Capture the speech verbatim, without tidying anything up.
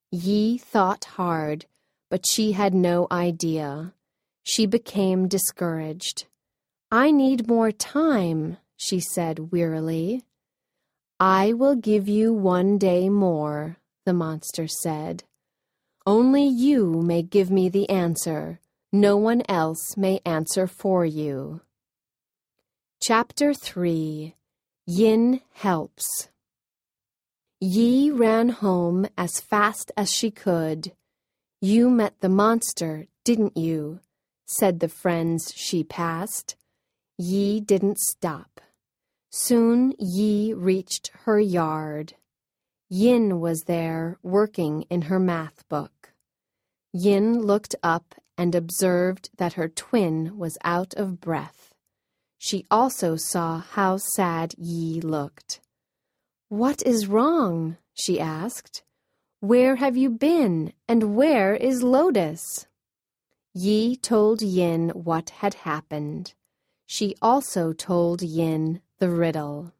Yi thought hard, but she had no idea. She became discouraged. "I need more time," she said wearily. "I will give you one day more," the monster said. "Only you may give me the answer. No one else may answer for you." Chapter three. Yin Helps. Yi ran home as fast as she could. "You met the monster, didn't you?" said the friends she passed. Yi didn't stop. Soon Yi reached her yard. Yin was there working in her math book. Yin looked up and observed that her twin was out of breath. She also saw how sad Yi looked. "What is wrong?" she asked. "Where have you been, and where is Lotus?" Yi told Yin what had happened. She also told Yin the riddle.